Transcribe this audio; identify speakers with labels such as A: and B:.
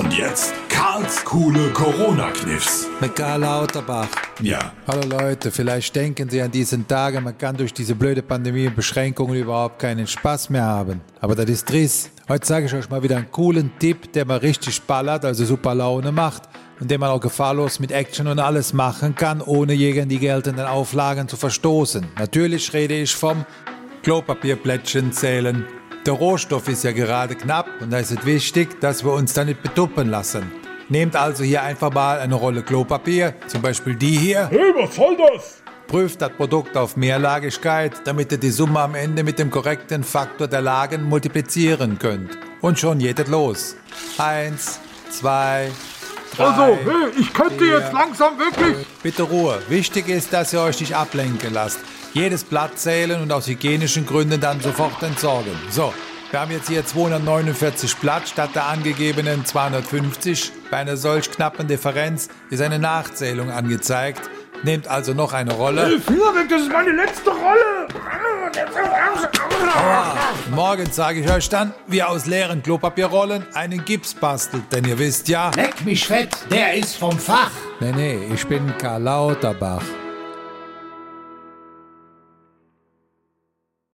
A: Und jetzt Karls coole Corona-Kniffs.
B: Mit Karl Lauterbach.
A: Ja.
B: Hallo Leute, vielleicht denken Sie an diesen Tagen, man kann durch diese blöde Pandemie und Beschränkungen überhaupt keinen Spaß mehr haben. Aber das ist Driss. Heute sage ich euch mal wieder einen coolen Tipp, der mal richtig ballert, also super Laune macht und den man auch gefahrlos mit Action und alles machen kann, ohne gegen die geltenden Auflagen zu verstoßen. Natürlich rede ich vom Klopapierplättchen zählen. Der Rohstoff ist ja gerade knapp und da ist es wichtig, dass wir uns da nicht betuppen lassen. Nehmt also hier einfach mal eine Rolle Klopapier, zum Beispiel die hier.
C: Hey, was soll das?
B: Prüft das Produkt auf Mehrlagigkeit, damit ihr die Summe am Ende mit dem korrekten Faktor der Lagen multiplizieren könnt. Und schon geht es los. 1, 2, 3,
C: Also, hey, ich könnte
B: 4,
C: jetzt langsam wirklich...
B: Bitte Ruhe. Wichtig ist, dass ihr euch nicht ablenken lasst. Jedes Blatt zählen und aus hygienischen Gründen dann sofort entsorgen. So, wir haben jetzt hier 249 Blatt statt der angegebenen 250. Bei einer solch knappen Differenz ist eine Nachzählung angezeigt. Nehmt also noch eine Rolle.
C: Hey, Finger weg, das ist meine letzte Rolle!
B: Morgen zeige ich euch dann, wie ihr aus leeren Klopapierrollen einen Gips bastelt. Denn ihr wisst ja...
D: Leck mich fett, der ist vom Fach.
B: Nee, ich bin Karl Lauterbach.